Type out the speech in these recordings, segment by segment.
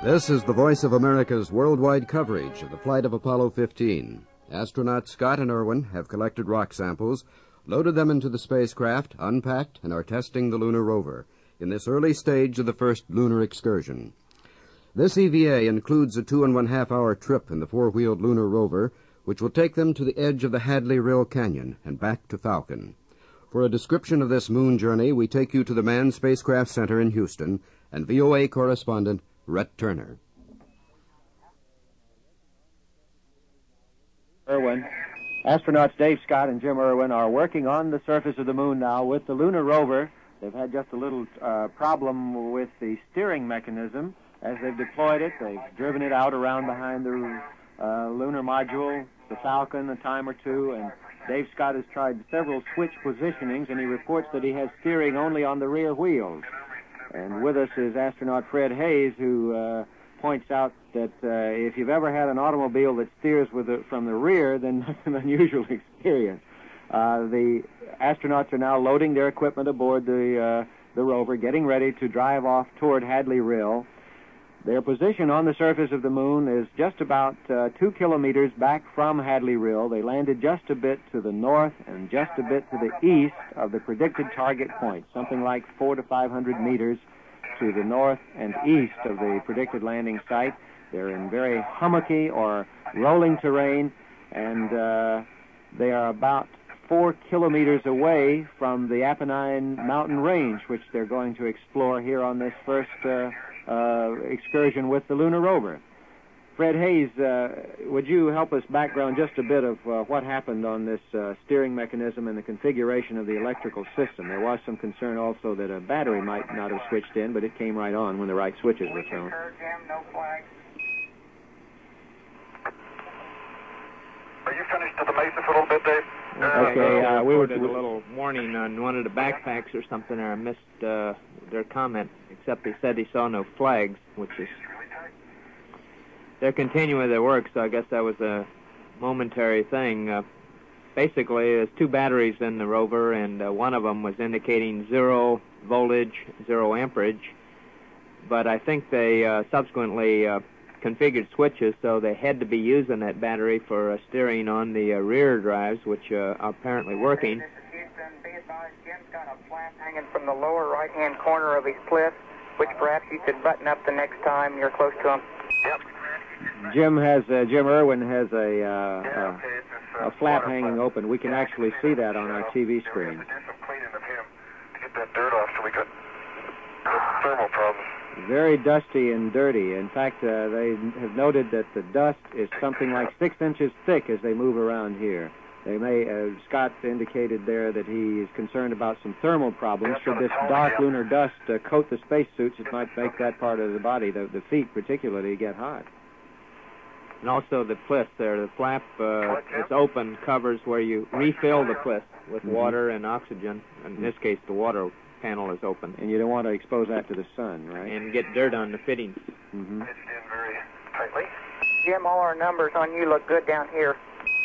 This is the Voice of America's worldwide coverage of the flight of Apollo 15. Astronauts Scott and Irwin have collected rock samples, loaded them into the spacecraft, unpacked, and are testing the lunar rover in this early stage of the first lunar excursion. This EVA includes a 2.5-hour trip in the four-wheeled lunar rover, which will take them to the edge of the Hadley Rill Canyon and back to Falcon. For a description of this moon journey, we take you to the Manned Spacecraft Center in Houston and VOA correspondent Rhett Turner. Irwin. Astronauts Dave Scott and Jim Irwin are working on the surface of the moon now with the lunar rover. They've had just a little problem with the steering mechanism. As they've deployed it, they've driven it out around behind the lunar module, the Falcon, a time or two, and Dave Scott has tried several switch positionings, and he reports that he has steering only on the rear wheels. And with us is astronaut Fred Hayes, who points out that if you've ever had an automobile that steers from the rear, then that's an unusual experience. The astronauts are now loading their equipment aboard the rover, getting ready to drive off toward Hadley Rill. Their position on the surface of the moon is just about 2 kilometers back from Hadley Rill. They landed just a bit to the north and just a bit to the east of the predicted target point, something like 400 to 500 meters to the north and east of the predicted landing site. They're in very hummocky or rolling terrain, and they are about 4 kilometers away from the Apennine mountain range, which they're going to explore here on this first excursion with the lunar rover. Fred Hayes, would you help us background just a bit of what happened on this steering mechanism and the configuration of the electrical system? There was some concern also that a battery might not have switched in, but it came right on when the right switches were thrown. Are you finished at the Mesa for a little bit, Dave? Okay, we were a little warning on one of the backpacks or something, and I missed their comment, except they said he saw no flags, which is... They're continuing their work, so I guess that was a momentary thing. Basically, there's 2 batteries in the rover, and one of them was indicating 0 voltage, 0 amperage, but I think they subsequently configured switches, so they had to be using that battery for steering on the rear drives, which are apparently working. This is Houston. Be advised, Jim's got a flap hanging from the lower right-hand corner of his plisth, which perhaps you could button up the next time you're close to him. Yep. Jim Irwin has a flap hanging open. We can actually see that on our TV screen. Do some cleaning of him to get that dirt off so we got thermal problems. Very dusty and dirty. In fact, they have noted that the dust is something like 6 inches thick as they move around here. They may, Scott indicated there that he is concerned about some thermal problems. Should this dark lunar dust coat the spacesuits, it might make that part of the body, the feet particularly, get hot. And also the plisth there, the flap is open, covers where you refill the plisth with water and oxygen. In this case, the water panel is open. And you don't want to expose that to the sun, right? And get dirt on the fittings. Mm-hmm. It's in very tightly. Jim, all our numbers on you look good down here.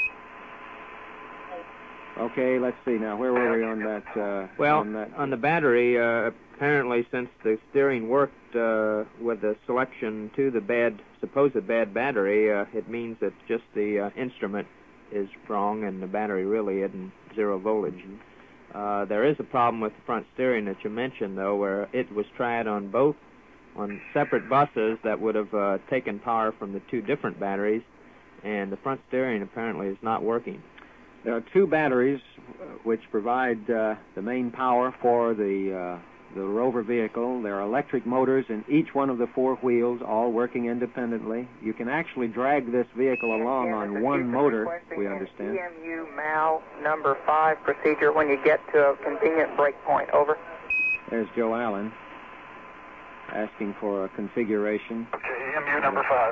Okay, let's see now. Where were we on that? On the battery, apparently since the steering worked with the selection to the supposed bad battery, it means that just the instrument is wrong and the battery really isn't 0 voltage. There is a problem with the front steering that you mentioned, though, where it was tried on separate buses that would have taken power from the 2 different batteries, and the front steering apparently is not working. There are 2 batteries which provide the main power for the rover vehicle. There are electric motors in each one of the 4 wheels, all working independently. You can actually drag this vehicle along on one motor, we understand. EMU MAL number 5 procedure when you get to a convenient break point. Over. There's Joe Allen asking for a configuration. Okay, EMU number 5.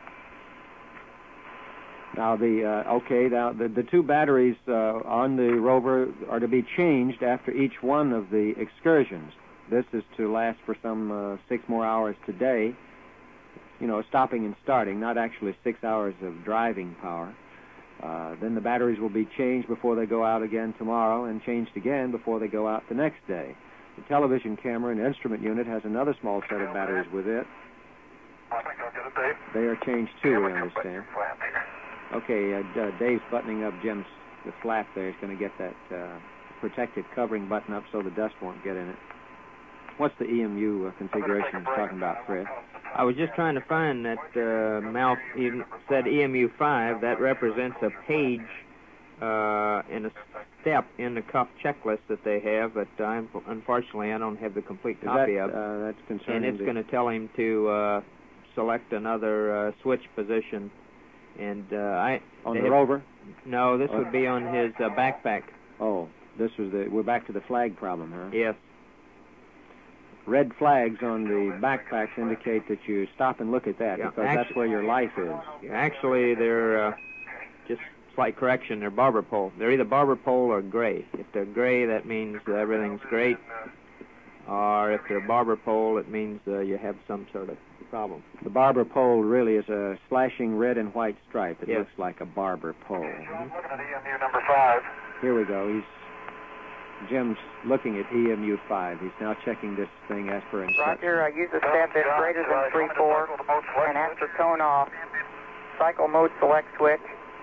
Now, the 2 batteries on the rover are to be changed after each one of the excursions. This is to last for some 6 more hours today, stopping and starting, not actually 6 hours of driving power. Then the batteries will be changed before they go out again tomorrow and changed again before they go out the next day. The television camera and instrument unit has another small set of batteries with it. I think I'll get it, Dave. They are changed too, we understand. Okay, Dave's buttoning up Jim's the flap there. He's going to get that protective covering button up so the dust won't get in it. What's the EMU configuration he's talking about, Fred? I was just trying to find that he said EMU 5. That represents a page and a step in the cuff checklist that they have, but unfortunately I don't have the complete copy of it. That's concerning. And it's going to tell him to select another switch position. And on the rover? No, this would be on his backpack. Oh, we're back to the flag problem, huh? Yes. Red flags on the backpacks indicate that you stop and look at that, because that's where your life is. Actually, they're just slight correction. They're barber pole. They're either barber pole or gray. If they're gray, that means everything's great. Or if they're barber pole, it means you have some sort of problem. The barber pole really is a slashing red and white stripe. It looks like a barber pole. I'm looking at EMU number 5. Here we go. Jim's looking at EMU 5. He's now checking this thing as per instructions. Roger, use a step that's greater than 3/4, and after tone off, cycle mode select switch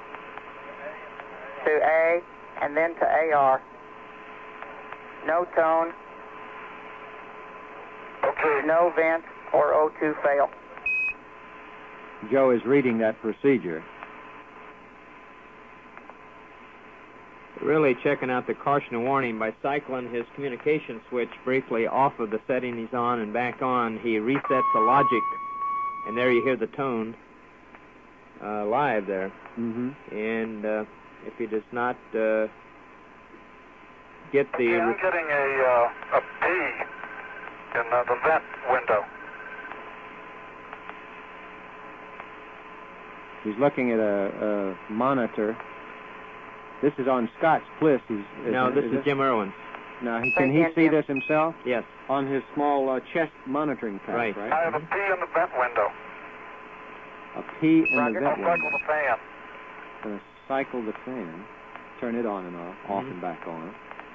to A, and then to AR. No tone, no vent, or O2 fail. Joe is reading that procedure. Really checking out the caution and warning by cycling his communication switch briefly off of the setting he's on and back on. He resets the logic, and there you hear the tone live there. Mm-hmm. And if he does not get the... Yeah, I'm getting a P in the vent window. He's looking at a monitor. This is on Scott's Bliss. No, this is Jim Irwin. Now, can he see this himself? Yes. On his small chest monitoring pad, right? I have a P in the vent window. A P in the vent window. I'll cycle the fan. Going to cycle the fan. Turn it on and off, off and back on.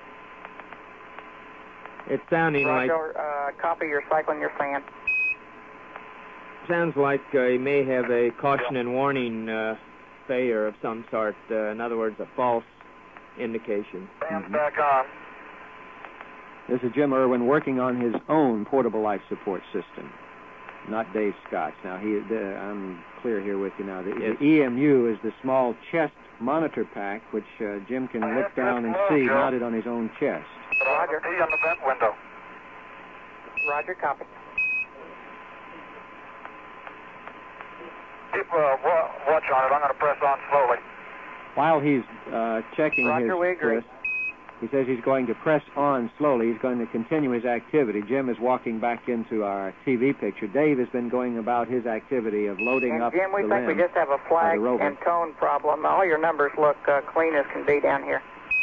It's sounding like... Copy, you're cycling your fan. Sounds like he may have a caution and warning failure of some sort. In other words, a false indication. Fan's back on. This is Jim Irwin working on his own portable life support system, not Dave Scott's. Now, I'm clear here with you now. The EMU is the small chest monitor pack, which Jim can look down and see mounted on his own chest. Roger. P on the vent window. Roger, copy. Keep watch on it. I'm going to press on slowly. While he's checking Roger, we agree. He says he's going to press on slowly. He's going to continue his activity. Jim is walking back into our TV picture. Dave has been going about his activity of loading up Jim, we the think we just have a flag and tone problem. All your numbers look clean as can be down here.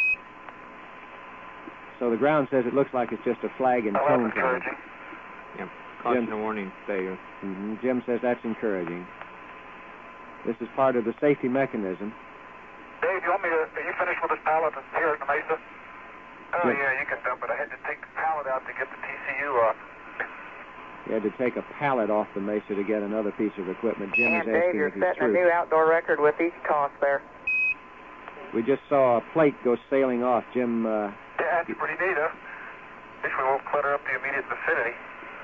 So the ground says it looks like it's just a flag and tone problem. Yep. Caution and warning failure. Mm-hmm. Jim says that's encouraging. This is part of the safety mechanism. Dave, you want me to... Are you finished with this pallet here at the Mesa? Oh, yeah, you can dump it. I had to take the pallet out to get the TCU off. You had to take a pallet off the Mesa to get another piece of equipment. Jim and is Dave, asking you're if he's setting true. a new outdoor record with each toss there. We just saw a plate go sailing off. Jim... yeah, that's pretty neat, huh? At least we won't clutter up the immediate vicinity.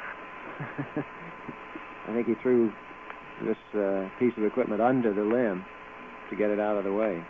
I think he threw this piece of equipment under the limb to get it out of the way.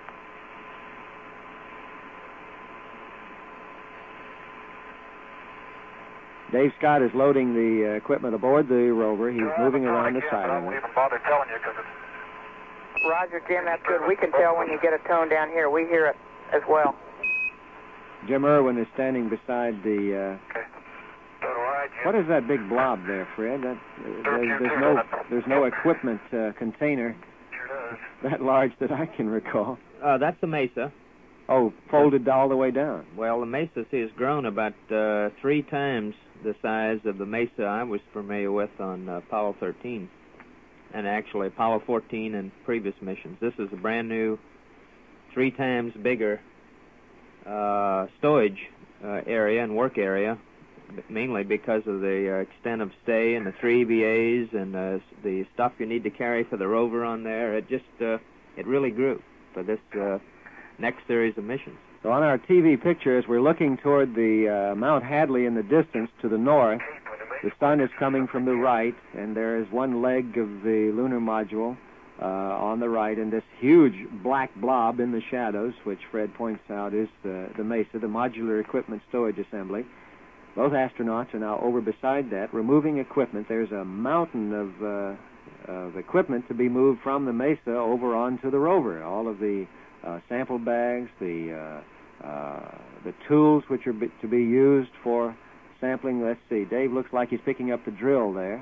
Dave Scott is loading the equipment aboard the rover. He's moving around the side of it. I won't even bother telling you because it's... Roger, Jim, that's good. We can tell when you get a tone down here. We hear it as well. Jim Irwin is standing beside the... Okay. So do I, Jim. What is that big blob there, Fred? There's no equipment container Sure does. that large that I can recall. That's the Mesa. Oh, folded all the way down. Well, the Mesa has grown about 3 times the size of the Mesa I was familiar with on Apollo 13, and actually Apollo 14 and previous missions. This is a brand new, 3 times bigger stowage area and work area, mainly because of the extent of stay and the 3 EVAs and the stuff you need to carry for the rover on there. It just, it really grew for this next series of missions. So on our TV pictures, we're looking toward the Mount Hadley in the distance to the north. The sun is coming from the right, and there is one leg of the lunar module on the right, and this huge black blob in the shadows, which Fred points out is the Mesa, the modular equipment storage assembly. Both astronauts are now over beside that, removing equipment. There's a mountain of equipment to be moved from the Mesa over onto the rover. All of the sample bags, the tools which are to be used for sampling. Let's see. Dave looks like he's picking up the drill there.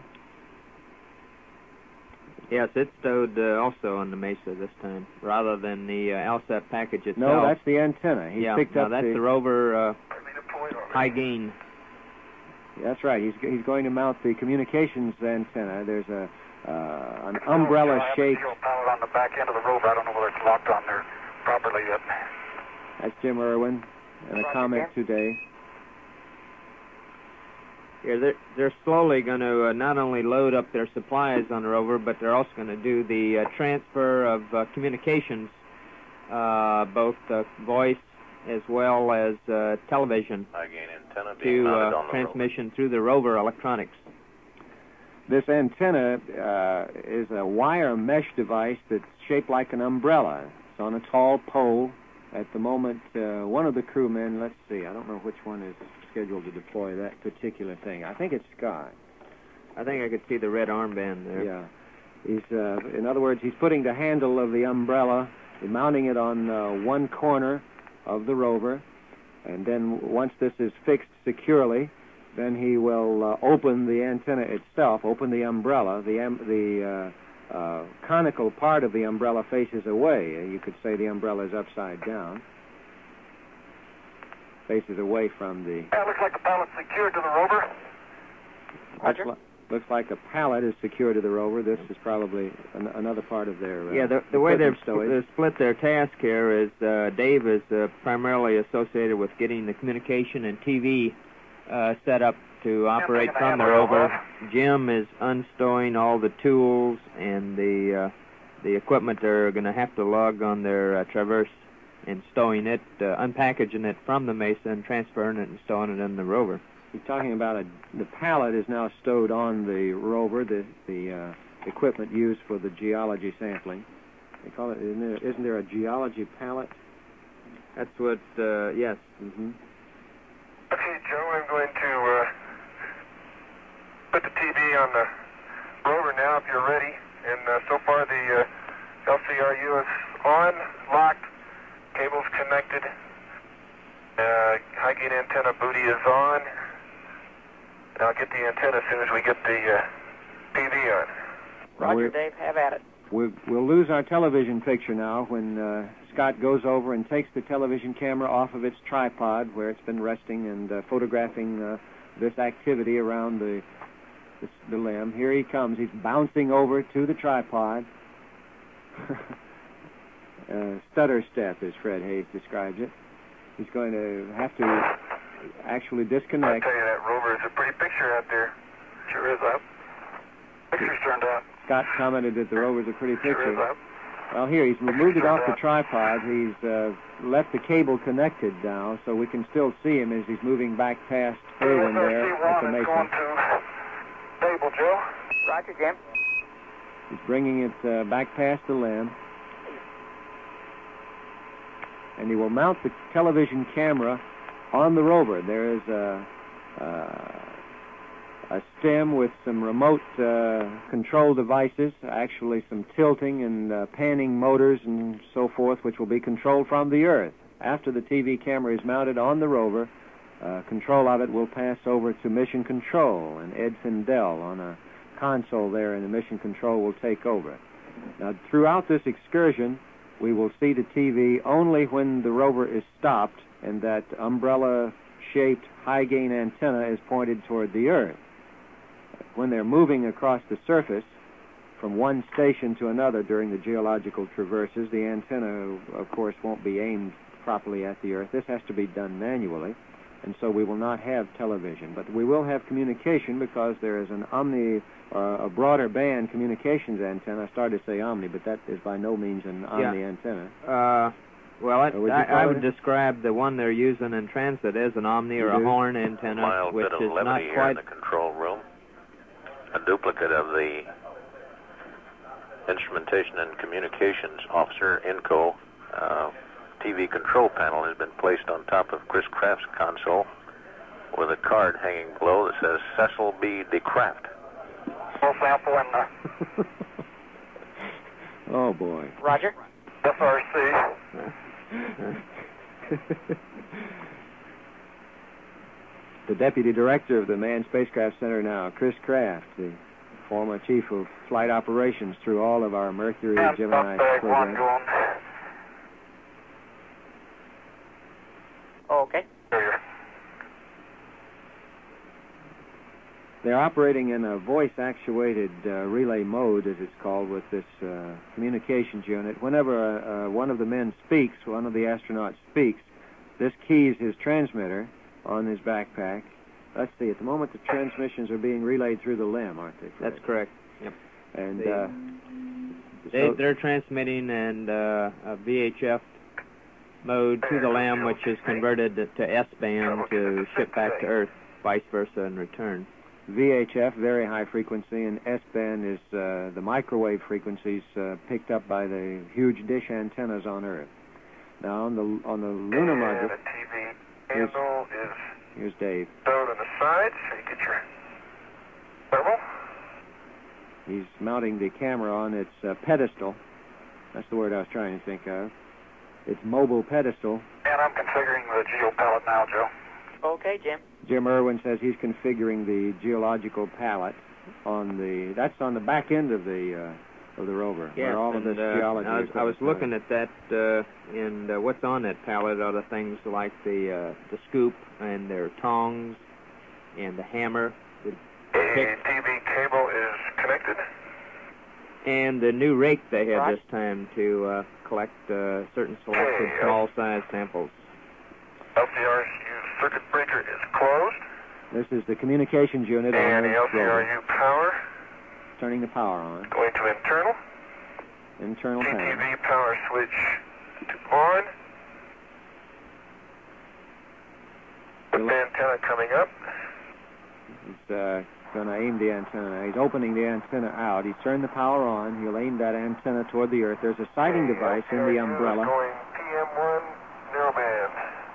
Yes, it's stowed also on the Mesa this time, rather than the LSAT package itself. No, that's the antenna. He's picked up that's the rover high gain. That's right. He's going to mount the communications antenna. There's an umbrella-shaped... power on the back end of the rover. I don't know whether it's locked on there properly yet. That's Jim Irwin and a comment today. Yeah, they're slowly going to not only load up their supplies on the rover, but they're also going to do the transfer of communications, both voice as well as television, to transmission through the rover electronics. This antenna is a wire mesh device that's shaped like an umbrella. It's on a tall pole. At the moment, one of the crewmen, let's see, I don't know which one is scheduled to deploy that particular thing. I think it's Scott. I think I could see the red armband there. Yeah. He's, in other words, he's putting the handle of the umbrella, mounting it on one corner of the rover, and then once this is fixed securely, then he will open the antenna itself, open the umbrella. The conical part of the umbrella faces away. You could say the umbrella is upside down. Faces away from the... looks like the pallet's secured to the rover. Roger. Looks like a pallet is secured to the rover. This is probably another part of their... the way they've split their task here is Dave is primarily associated with getting the communication and TV set up to operate from the rover. Jim is unstowing all the tools and the equipment they're going to have to lug on their Traverse, and stowing it, unpackaging it from the Mesa and transferring it and stowing it in the rover. He's talking about the pallet is now stowed on the rover, the equipment used for the geology sampling. They call it, isn't there a geology pallet? That's what, yes. Mm-hmm. Okay, Joe, I'm going to put the TV on the rover now if you're ready. And so far the LCRU is on, locked, cables connected. High gain antenna booty is on. And I'll get the antenna as soon as we get the TV on. Roger, Dave, have at it. We'll lose our television picture now when Scott goes over and takes the television camera off of its tripod where it's been resting and photographing this activity around the limb. Here he comes. He's bouncing over to the tripod. Stutter step, as Fred Hayes describes it. He's going to have to actually disconnect. I'll tell you, that rover is a pretty picture out there. Sure is up. Picture's turned out. Scott commented that the rover's a pretty picture. Sure is up. Well, here, he's removed it off the tripod. He's left the cable connected now, so we can still see him as he's moving back past Irwin there at the Mesa. Going to table, Joe. Roger, Jim. He's bringing it back past the limb. And he will mount the television camera on the rover. There is a stem with some remote control devices, actually some tilting and panning motors and so forth, which will be controlled from the Earth. After the TV camera is mounted on the rover, control of it will pass over to Mission Control, and Ed Findell on a console there in the Mission Control will take over. Now, throughout this excursion, we will see the TV only when the rover is stopped and that umbrella-shaped high-gain antenna is pointed toward the Earth. When they're moving across the surface from one station to another during the geological traverses, the antenna, of course, won't be aimed properly at the Earth. This has to be done manually. and so we will not have television. But we will have communication because there is an Omni, a broader band communications antenna. I started to say Omni, but that is by no means an Omni antenna. Well, I would describe the one they're using in transit as an Omni or a horn antenna, which is not here quite... in the control room. A duplicate of the Instrumentation and Communications Officer, INCO, TV control panel has been placed on top of Chris Kraft's console with a card hanging below that says Cecil B. DeCraft. Full sample in Oh, boy. Roger. FRC. The Deputy Director of the Manned Spacecraft Center now, Chris Kraft, the former Chief of Flight Operations through all of our Mercury Gemini programs. Okay. They're operating in a voice-actuated relay mode, as it's called, with this communications unit. Whenever one of the men speaks, one of the astronauts speaks, this keys his transmitter on his backpack. Let's see, at the moment the transmissions are being relayed through the LEM, aren't they? That's correct. Yep. And they're transmitting in a VHF mode to the LEM, which is converted to S-band to ship back to Earth, vice versa in return. VHF, very high frequency, and S-band is the microwave frequencies picked up by the huge dish antennas on Earth. Now, on the lunar module... The TV handle is... Here's Dave. Stowed on the side, so you get your thermal. He's mounting the camera on its pedestal. That's the word I was trying to think of. Its mobile pedestal. And I'm configuring the geo palette now, Joe. Okay, Jim. Jim Irwin says he's configuring the geological palette on the... That's on the back end of the rover. Yes, where all of this geology... I was looking at that, and what's on that palette are the things like the scoop and their tongs and the hammer. The TV cable is connected. And the new rake they have this time to collect certain selected small-size samples. LCR's circuit breaker is closed. This is the communications unit on And the the rover. LCRU power. Turning the power on. Going to internal. Internal panel. TTV power switch to on. The antenna coming up. He's going to aim the antenna. He's opening the antenna out. He's turned the power on. He'll aim that antenna toward the Earth. There's a sighting device in the umbrella. Going PM1 narrowband.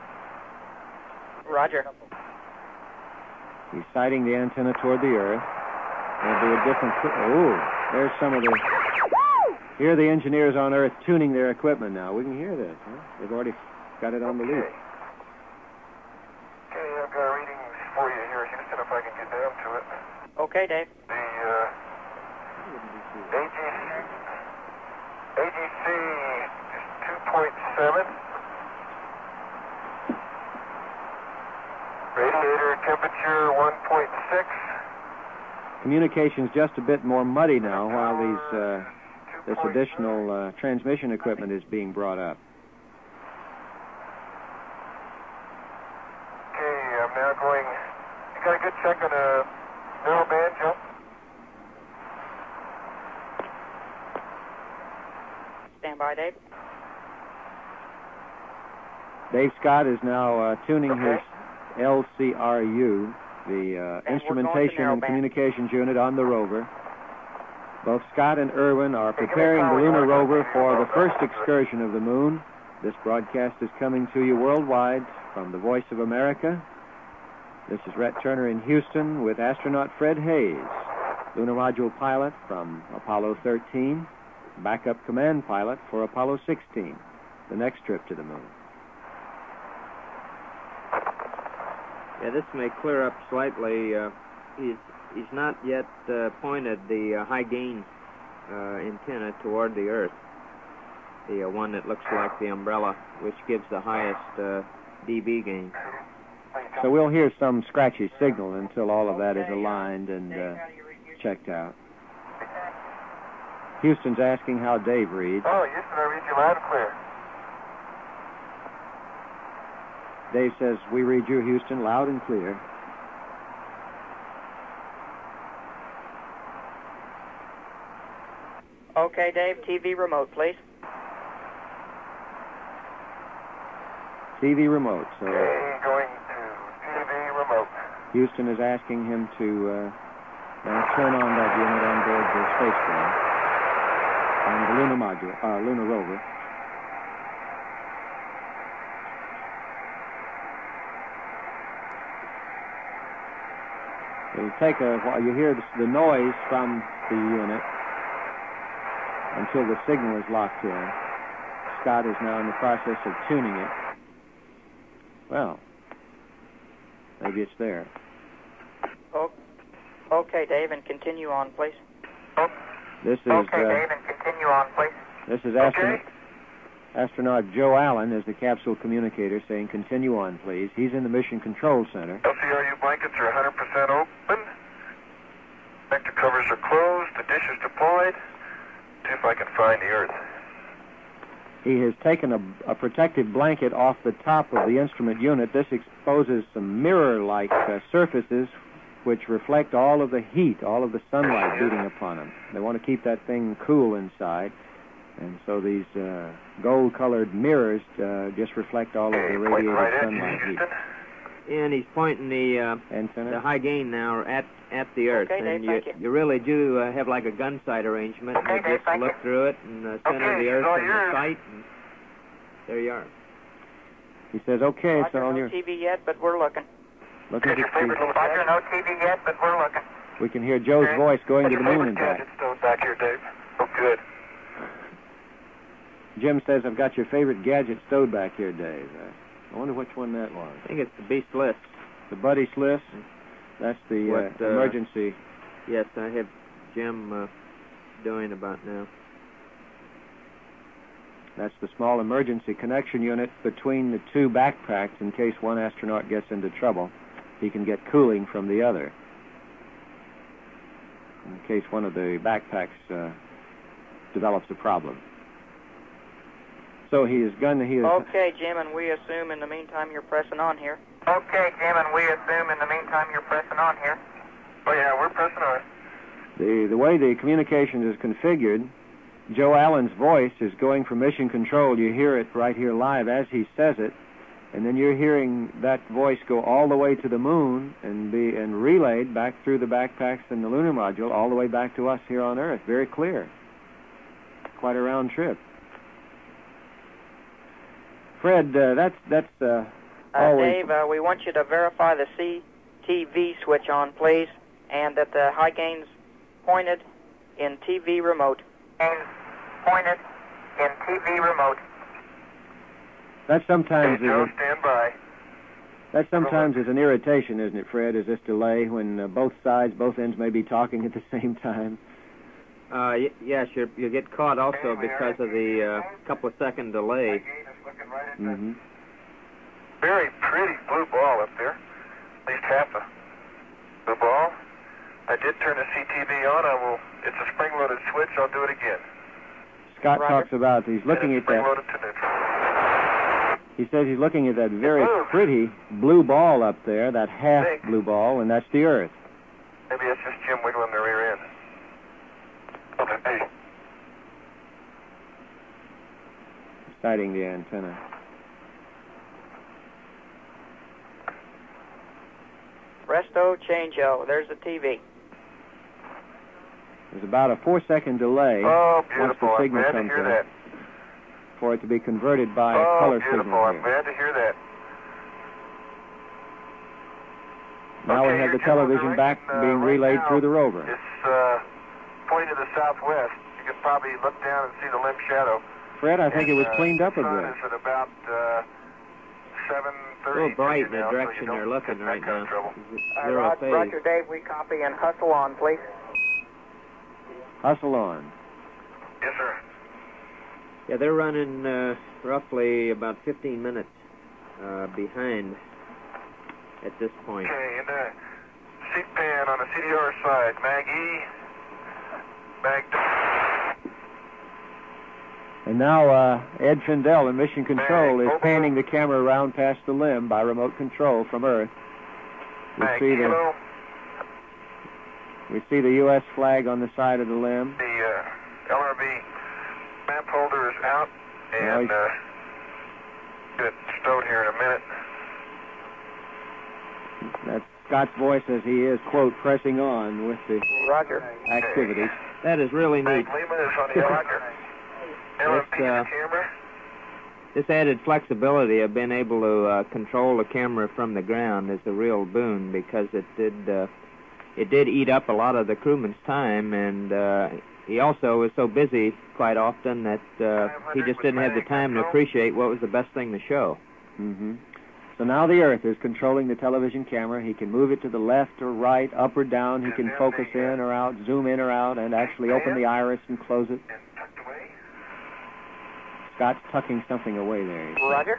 Roger. He's sighting the antenna toward the Earth. There'll be a different... there's some of the... Here are the engineers on Earth tuning their equipment now. We can hear this, huh? They've already got it on the loop. Okay, I've got readings for you here, Houston, if I can get down to it. Okay, Dave. The AGC is 2.7. Radiator temperature 1.6. Communication's just a bit more muddy now while this additional transmission equipment is being brought up. Okay, I'm now going... You got a good check on a narrowband, Joe? Stand by, Dave. Dave Scott is now tuning his LCRU, the instrumentation and communications unit on the rover. Both Scott and Irwin are preparing the lunar rover for the first excursion of the moon. This broadcast is coming to you worldwide from the Voice of America. This is Rhett Turner in Houston with astronaut Fred Hayes, lunar module pilot from Apollo 13, backup command pilot for Apollo 16, the next trip to the moon. Yeah, this may clear up slightly. He's not yet pointed the high gain antenna toward the Earth, the one that looks like the umbrella, which gives the highest dB gain. So we'll hear some scratchy signal until all of that is aligned and checked out. Houston's asking how Dave reads. Oh, Houston, I read you loud and clear. Dave says, we read you, Houston, loud and clear. Okay, Dave, TV remote, please. TV remote. So Okay, going to TV remote. Houston is asking him to now turn on that unit on board the spacecraft on the lunar rover. It'll take a while. You hear the noise from the unit until the signal is locked in. Scott is now in the process of tuning it. Well, maybe it's there. Okay, Dave, and continue on, please. This is Okay, Dave, and continue on, please. this is Okay. astronaut Joe Allen is the capsule communicator saying, continue on, please. He's in the Mission Control Center. LCRU blankets are 100% open. Vector covers are closed. The dish is deployed. See if I can find the Earth. He has taken a protective blanket off the top of the instrument unit. This exposes some mirror-like surfaces which reflect all of the heat, all of the sunlight beating upon them. They want to keep that thing cool inside. And so these gold-colored mirrors just reflect all of the Okay, point radiated right at you, sunlight heat. Houston. And he's pointing the Antenna? high gain now at the Earth. Okay, Dave, and thank you. you really do have like a gun sight arrangement. Okay, You Dave, just thank look you. through it and center Okay, the Earth it's all in the yours. sight, and there you are. He says, okay, it's Roger, on no your... TV yet, but we're looking. Look at Get your favorite the... little Roger, no TV yet, but we're looking. We can hear Joe's Okay. voice going What's to the your moon and favorite back. gadget stowed back here, Dave? Oh, good. Jim says, I've got your favorite gadget stowed back here, Dave. I wonder which one that was. I think it's the Beast List. The Buddy Sliss. That's the What, emergency. Yes, I have Jim doing about now. That's the small emergency connection unit between the two backpacks in case one astronaut gets into trouble. He can get cooling from the other. In case one of the backpacks develops a problem. So he is Okay, Jim, and we assume in the meantime you're pressing on here. Okay, Jim, and we assume in the meantime you're pressing on here. Oh, yeah, we're pressing on. the way the communication is configured, Joe Allen's voice is going from mission control. You hear it right here live as he says it, and then you're hearing that voice go all the way to the moon and relayed back through the backpacks and the lunar module all the way back to us here on Earth. Very clear. Quite a round trip. Fred, that's always... Dave, we want you to verify the CTV switch on, please, and that the high gain's pointed in TV remote. And pointed in TV remote. That sometimes Hey, Joe, stand by. That sometimes is an irritation, isn't it, Fred? Is this delay when both ends may be talking at the same time? Yes, you get caught also because of the couple of second delay. Mm-hmm. Very pretty blue ball up there. At least half a blue ball. I did turn the CTV on. It's a spring-loaded switch. I'll do it again. Scott Roger. talks about he's looking at that. Spring-loaded to neutral. He says he's looking at that very pretty blue ball up there, that half blue ball, and that's the Earth. Maybe it's just Jim wiggling the rear end. Okay, hey. Sighting the antenna. Presto, changeo. There's the TV. There's about a 4-second delay Oh, once beautiful. the I'm signal glad to comes hear in that. for it to be converted by a Oh, color beautiful. signal I'm here. glad to hear that. Now we Okay, have your the general television back direction, being right relayed now through the rover. It's pointing to the southwest. You can probably look down and see the limp shadow. Fred, I think it was And, cleaned up a the sun bit. is at about 7:30. A little bright in the now, so direction you don't you're looking get right that kind now. of trouble. It's zero phase. Roger, Dave, we copy and hustle on, please. Hustle on. Yes, sir. Yeah, they're running roughly about 15 minutes behind at this point. Okay, and seat pan on the CDR side. Mag E. Mag D. And now Ed Findell in Mission Control is panning the camera around past the limb by remote control from Earth. We see the U.S. flag on the side of the limb. The LRB map holder is out, and get it stowed here in a minute. That's Scott's voice as he is, quote, pressing on with the activities. That is really neat. Lehman is on the Roger. LRB the camera. This added flexibility of being able to control the camera from the ground is a real boon, because it did eat up a lot of the crewman's time, and he also was so busy quite often that he just didn't have the time to appreciate what was the best thing to show. Mm-hmm. So now the Earth is controlling the television camera. He can move it to the left or right, up or down. He can focus in or out, zoom in or out, and actually open the iris and close it. Scott's tucking something away there. Roger.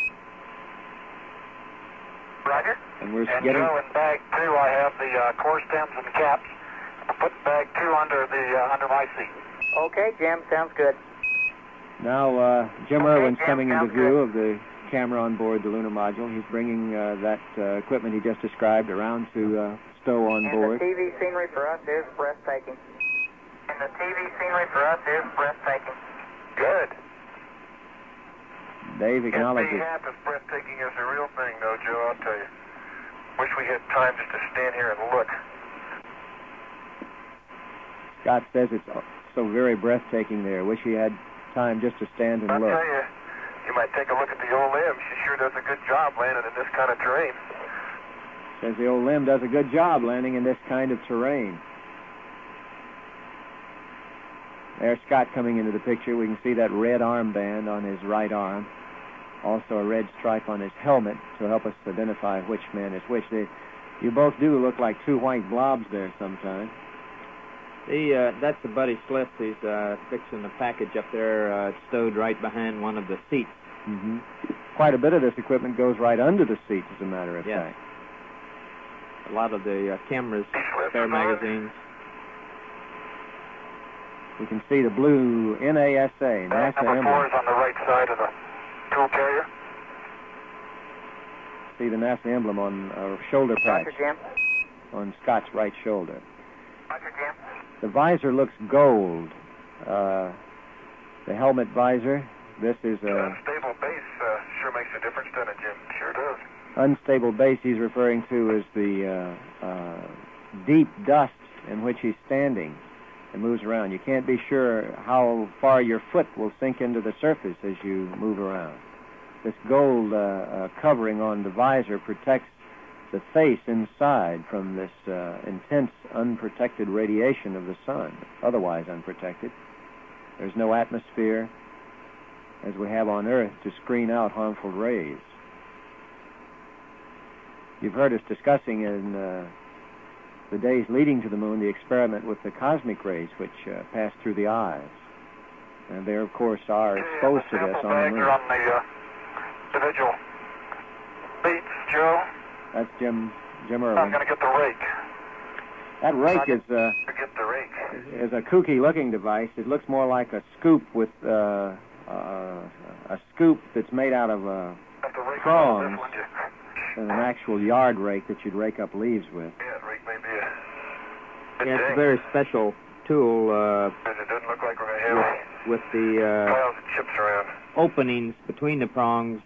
Roger. And we're And getting... Joe, in bag 2, I have the core stems and caps. I'll put bag 2 under my seat. Okay, Jim, sounds good. Now Jim Irwin's coming into view of the camera on board the lunar module. He's bringing that equipment he just described around to stow on board. And the TV scenery for us is breathtaking. Good. Dave acknowledges. Half as breathtaking as the real thing, though, Joe, I'll tell you. Wish we had time just to stand here and look. Scott says it's so very breathtaking there. Wish he had time just to stand and I'll look. tell you, you might take a look at the old limb. She sure does a good job landing in this kind of terrain. Says the old limb does a good job landing in this kind of terrain. There's Scott coming into the picture. We can see that red armband on his right arm. Also a red stripe on his helmet to help us identify which man is which. You both do look like two white blobs there sometimes. That's the Buddy Slith. He's fixing the package up there, stowed right behind one of the seats. Mm-hmm. Quite a bit of this equipment goes right under the seat, as a matter of fact. A lot of the cameras, spare magazines. You can see the blue NASA Number 4 emblem. is on the right side of the tool carrier. See the NASA emblem on a shoulder patch Roger, Jim. on Scott's right shoulder. Roger, Jim. The visor looks gold. The helmet visor. This is a Unstable base sure makes a difference, doesn't it, Jim? Sure does. unstable base he's referring to is the deep dust in which he's standing. It moves around. You can't be sure how far your foot will sink into the surface as you move around. This gold covering on the visor protects the face inside from this intense, unprotected radiation of the sun, otherwise unprotected. There's no atmosphere, as we have on Earth, to screen out harmful rays. You've heard us discussing in the days leading to the moon the experiment with the cosmic rays which pass through the eyes. And they, of course, are exposed to this on the moon. On the individual beats, Joe. That's Jim Irwin. I'm going to get the rake. That rake Get the rake. is a kooky-looking device. It looks more like a scoop with a scoop that's made out of prongs than an actual yard rake that you'd rake up leaves with. Yeah, rake may be a... Yeah, it's a very special tool it doesn't look like we're going to have with the piles of chips around. openings between the prongs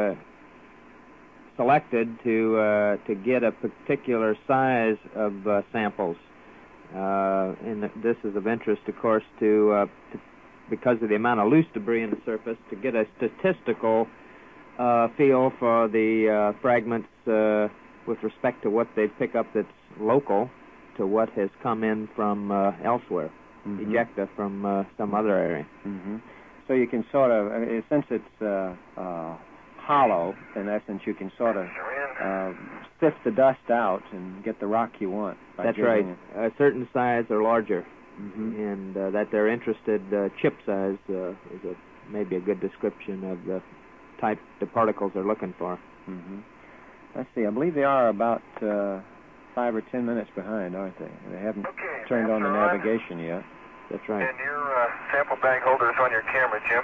selected to get a particular size of samples. And this is of interest, of course, to because of the amount of loose debris in the surface, to get a statistical feel for the fragments with respect to what they pick up that's local to what has come in from elsewhere, ejecta from some other area. Mm-hmm. So you can sort of, since it's hollow, in essence, you can sort of sift the dust out and get the rock you want. That's right. It. A certain size or larger. And that they're interested, chip size is maybe a good description of the type, the particles they're looking for. Let's see, I believe they are about 5 or 10 minutes behind, aren't they? They haven't turned on the navigation yet. That's right. And your sample bag holder is on your camera, Jim.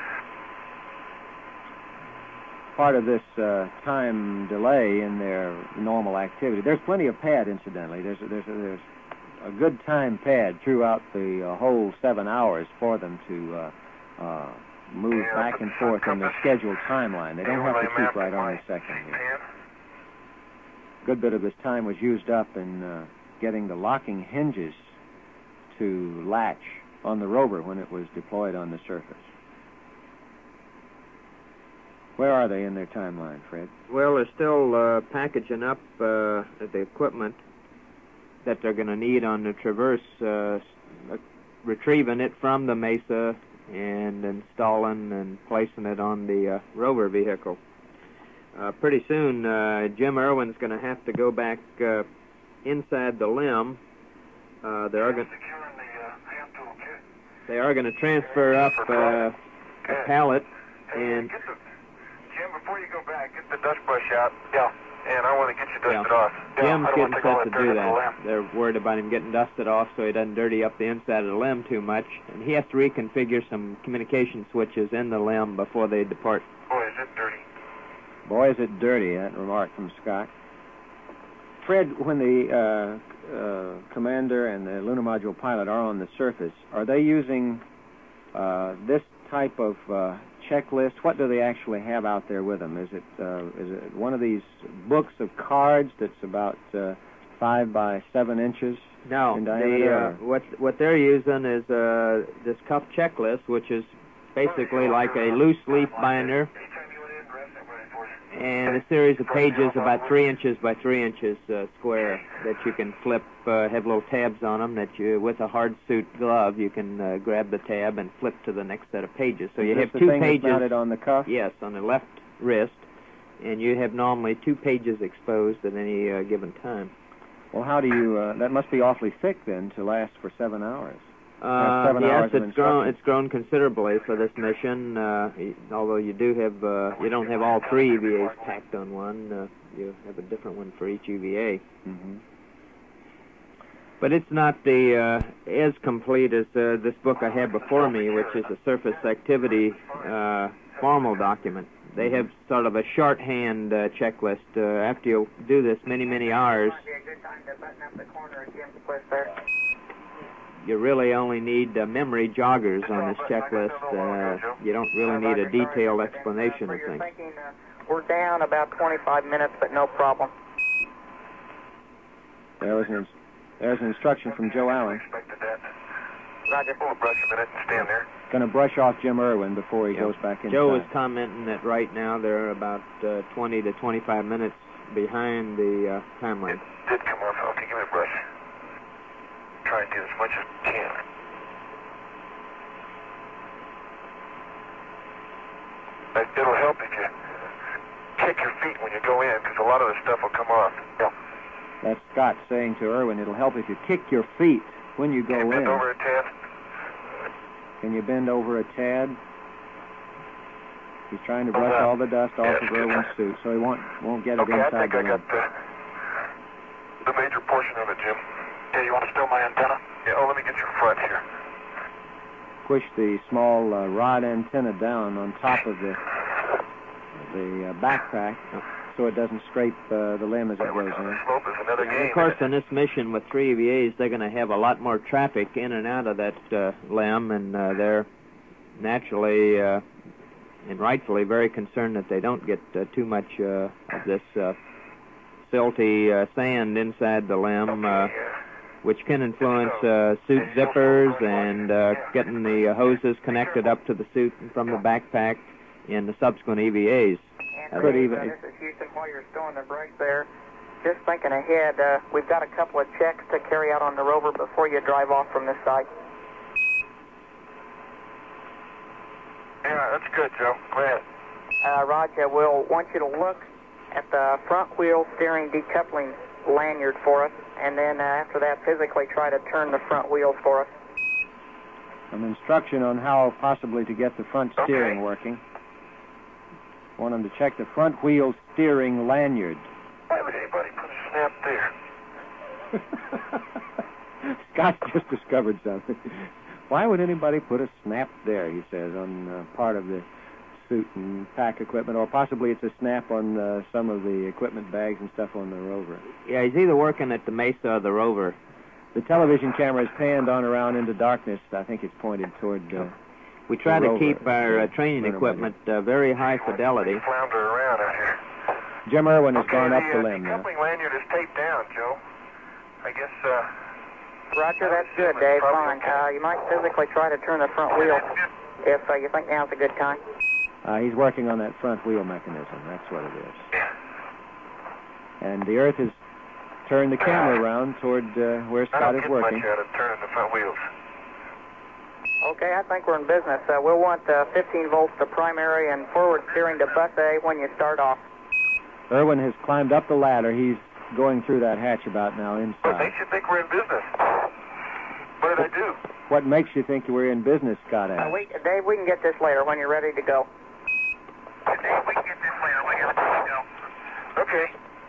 Part of this time delay in their normal activity. There's plenty of pad, incidentally. There's a good time pad throughout the whole 7 hours for them to move back and forth in their scheduled timeline. They don't have to keep right on the second here. A good bit of this time was used up in getting the locking hinges to latch on the rover when it was deployed on the surface. Where are they in their timeline, Fred? Well, they're still packaging up the equipment that they're going to need on the Traverse, retrieving it from the Mesa and installing and placing it on the rover vehicle. Pretty soon, Jim Irwin's going to have to go back inside the limb. They are going to transfer up a pallet and... Jim, before you go back, get the dust brush out. Yeah. And I want to get you dusted off. Jim's getting set to do that. They're worried about him getting dusted off so he doesn't dirty up the inside of the limb too much. And he has to reconfigure some communication switches in the limb before they depart. Boy, is it dirty. Boy, is it dirty, that remark from Scott. Fred, when the commander and the lunar module pilot are on the surface, are they using this type of checklist? What do they actually have out there with them? Is it one of these books of cards that's about 5 by 7 inches in diameter? What they're using is this cuff checklist, which is basically like a loose leaf binder, and a series of pages about 3 inches by 3 inches square that you can flip, have little tabs on them that you, with a hard suit glove, you can grab the tab and flip to the next set of pages. So you have 2 pages mounted on the cuff? Yes, on the left wrist, and you have normally 2 pages exposed at any given time. Well, how do you, that must be awfully thick then to last for 7 hours. Yes, it's grown considerably for this mission. Although you do have, you don't have all 3 EVAs packed on one. You have a different one for each EVA. Mm-hmm. But it's not as complete as this book I have before me, which is a surface activity formal document. They have sort of a shorthand checklist. After you do this many hours, you really only need memory joggers on this checklist. You don't really need a detailed explanation of things. We're down about 25 minutes, but no problem. There's an instruction from Joe Allen. Roger. We'll brush a minute and stand there. Going to brush off Jim Irwin before he goes back inside. Joe is commenting that right now they're about 20 to 25 minutes behind the timeline. It did come off. Okay, give me a brush. Try and do as much as you can. It'll help if you kick your feet when you go in, because a lot of the stuff will come off. Yeah. That's Scott saying to Irwin, it'll help if you kick your feet when you go in. Can you bend over a tad? Can you bend over a tad? He's trying to brush all the dust off of Irwin's suit, so he won't get it inside I think I the got the major portion of it, Jim. Yeah, you want to stow my antenna? Yeah, let me get your front here. Push the small rod antenna down on top of the backpack so it doesn't scrape the limb as it goes in. Slope is another game. Of course, on this mission with 3 EVAs, they're going to have a lot more traffic in and out of that limb, and they're naturally and rightfully very concerned that they don't get too much of this silty sand inside the limb, which can influence suit zippers and getting the hoses connected up to the suit from the backpack in the subsequent EVAs. This is Houston. While you're stowing the brake there, just thinking ahead, we've got a couple of checks to carry out on the rover before you drive off from this site. Yeah, that's good, Joe. Go ahead. Roger, we'll want you to look at the front wheel steering decoupling lanyard for us, and then after that, physically try to turn the front wheels for us. Some instruction on how possibly to get the front steering working. Want them to check the front wheel steering lanyard. Why would anybody put a snap there? Scott just discovered something. Why would anybody put a snap there, he says, on part of the suit and pack equipment, or possibly it's a snap on some of the equipment bags and stuff on the rover? Yeah, he's either working at the Mesa or the rover. The television camera is panned on around into darkness. I think it's pointed toward... we try to rover, keep our training equipment very high fidelity. Flounder around out here. Jim Irwin has gone up the limb now. The decoupling lanyard is taped down, Joe. I guess, Roger, that's good, Dave. Fine. You might physically try to turn the front wheel if you think now's a good time. He's working on that front wheel mechanism. That's what it is. And the Earth has turned the camera around toward where Scott is working. I don't get much out of turning the front wheels. Okay, I think we're in business. We'll want 15 volts to primary and forward steering to bus A when you start off. Irwin has climbed up the ladder. He's going through that hatch about now What inside. makes you think we're in business? What did I do? What makes you think we're in business, Scott asked? Dave, we can get this later when you're ready to go. Dave, we can get this later when you're ready to go. Okay.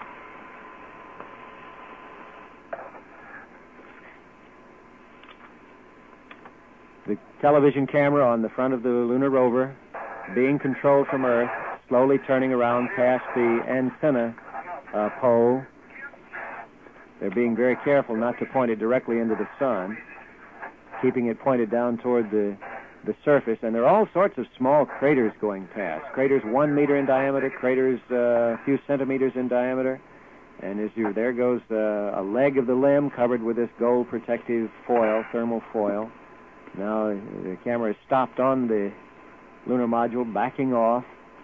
The television camera on the front of the lunar rover, being controlled from Earth, slowly turning around past the antenna pole. They're being very careful not to point it directly into the sun, keeping it pointed down toward the surface. And there are all sorts of small craters going past. Craters 1 meter in diameter, craters a few centimeters in diameter. And there goes a leg of the limb covered with this gold protective foil, thermal foil. Now the camera is stopped on the lunar module, backing off.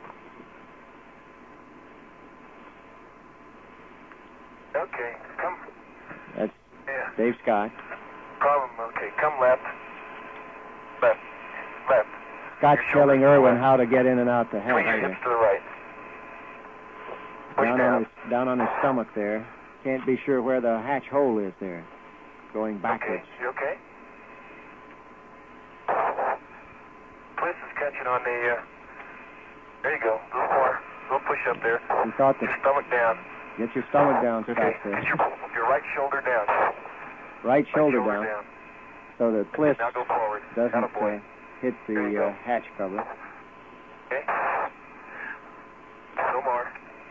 Okay, come. That's Dave Scott. Problem, okay, come left. Left. Left. Scott's Your telling shoulders to the Irwin left. how to get in and out the hatch. Swing your hips to the right. Push down. Down on his stomach there. Can't be sure where the hatch hole is there. Going backwards. Okay, you okay? Twist is catching on the, there you go. A little more. A little push up there. He thought Your that... stomach down. Get your stomach down, Scott Okay, said. get your right shoulder down. Right shoulder Right down. So the twist Now go forward. doesn't Attaboy. hit There you the go. hatch cover. Okay. No more.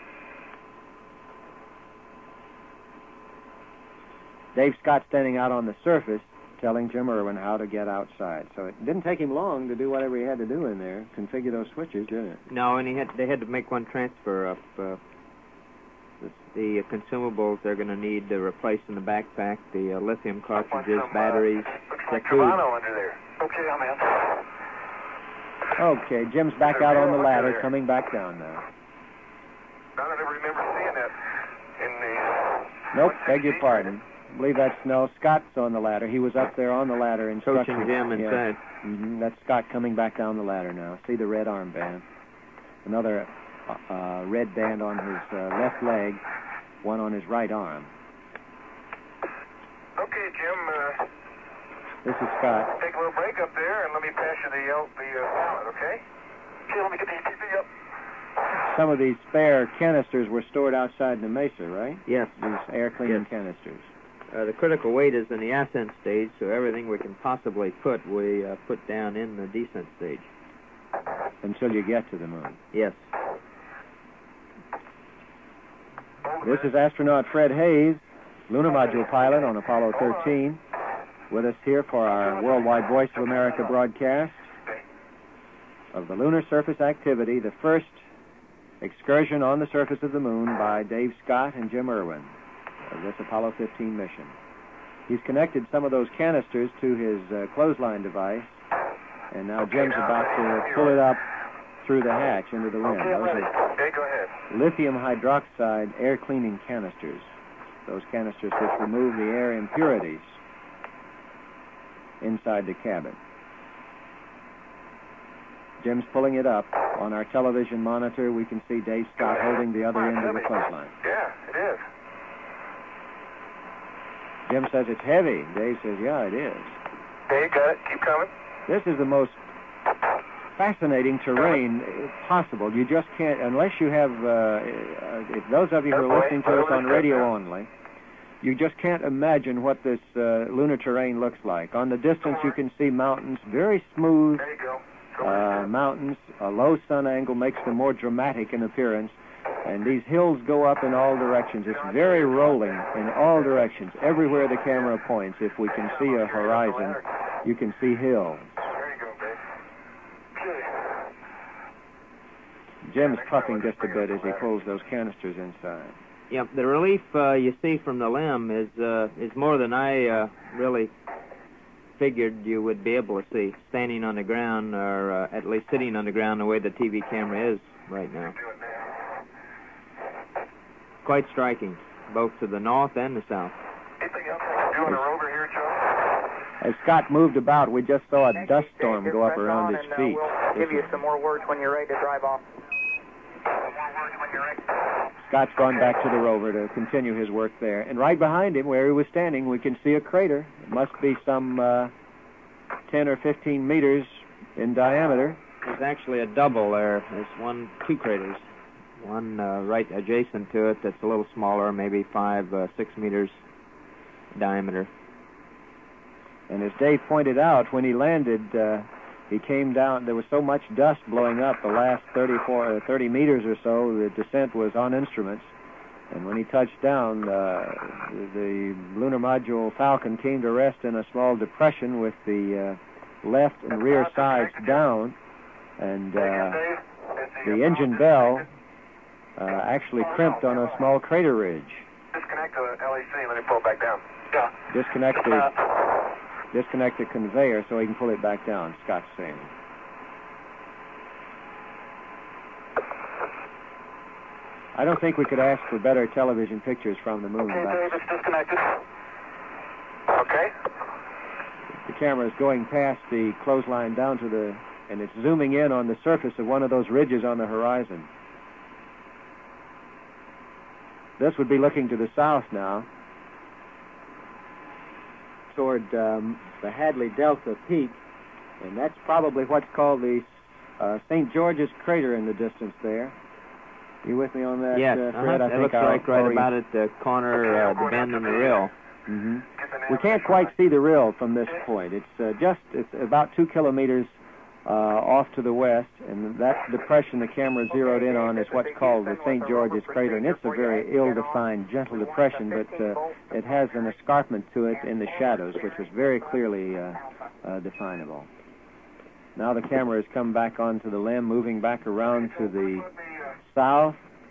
Dave Scott standing out on the surface telling Jim Irwin how to get outside. So it didn't take him long to do whatever he had to do in there, configure those switches, did it? No, and they had to make one transfer up. The consumables they're going to need to replace in the backpack, the lithium cartridges, batteries, Looks the like food. Travano under there. Okay, I'm in. Okay, Jim's back out on the ladder, coming back down now. I don't ever remember seeing that in the... Nope, beg your pardon. I believe that's, no, Scott's on the ladder. He was up there on the ladder instructing. Coaching Jim inside. Mm-hmm. That's Scott coming back down the ladder now. See the red armband. Another red band on his left leg, one on his right arm. Okay, Jim, This is Scott. take a little break up there and let me pass you the pallet, okay? Okay, let me get these TV up. Some of these spare canisters were stored outside the Mesa, right? Yes. These air cleaning Yes. canisters. The critical weight is in the ascent stage, so everything we can possibly put, we put down in the descent stage. Until you get to the moon. Yes. This is astronaut Fred Hayes, lunar module pilot on Apollo 13, with us here for our worldwide Voice of America broadcast of the lunar surface activity, the first excursion on the surface of the moon by Dave Scott and Jim Irwin of this Apollo 15 mission. He's connected some of those canisters to his clothesline device, and now Jim's about to pull it up through the hatch into the limb. Okay, I'm Those ready. are Okay, go ahead. lithium hydroxide air cleaning canisters. Those canisters which remove the air impurities inside the cabin. Jim's pulling it up. On our television monitor, we can see Dave Scott holding the other end of the clothesline. Yeah, it is. Jim says it's heavy. Dave says, yeah, it is. Okay, got it. Keep coming. This is the most fascinating terrain possible. You just can't, unless you have, if those of you who are listening to us on radio only, You just can't imagine what this lunar terrain looks like. On the distance, you can see mountains, very smooth mountains. A low sun angle makes them more dramatic in appearance. And these hills go up in all directions. It's very rolling in all directions. Everywhere the camera points, if we can see a horizon, you can see hills. There you go, babe. Jim's puffing just a bit as he pulls those canisters inside. Yep, the relief you see from the limb is more than I really figured you would be able to see standing on the ground, or at least sitting on the ground the way the TV camera is right now. Quite striking, both to the north and the south. Anything else I can do on the rover here, Joe? As Scott moved about, we just saw a dust storm go up around his feet. We'll give you some more words when you're ready to drive off. Scott's gone back to the rover to continue his work there. And right behind him, where he was standing, we can see a crater. It must be some 10 or 15 meters in diameter. There's actually a double there. There's two craters. One right adjacent to it that's a little smaller, maybe 5, 6 meters diameter. And as Dave pointed out, when he landed, he came down. There was so much dust blowing up the last 30 meters or so, the descent was on instruments. And when he touched down, the lunar module Falcon came to rest in a small depression with the left and rear sides down. And the engine bell actually crimped on a small crater ridge. Disconnect the LEC. Let me pull it back down. Yeah. Disconnect the conveyor so he can pull it back down, Scott's saying. I don't think we could ask for better television pictures from the moon. Okay, Dave, it's disconnected. Okay. The camera is going past the clothesline down to the... and it's zooming in on the surface of one of those ridges on the horizon. This would be looking to the south now, toward the Hadley Delta Peak, and that's probably what's called the St. George's Crater in the distance there. You with me on that, yes, Fred? That looks like right about at the corner, the bend in the rill. Mm-hmm. We can't quite see the rill from this point. It's about 2 kilometers off to the west, and that depression the camera zeroed in on is what's called the St. George's Crater, and it's a very ill-defined, gentle depression, but it has an escarpment to it in the shadows, which was very clearly definable. Now the camera has come back onto the limb, moving back around to the south.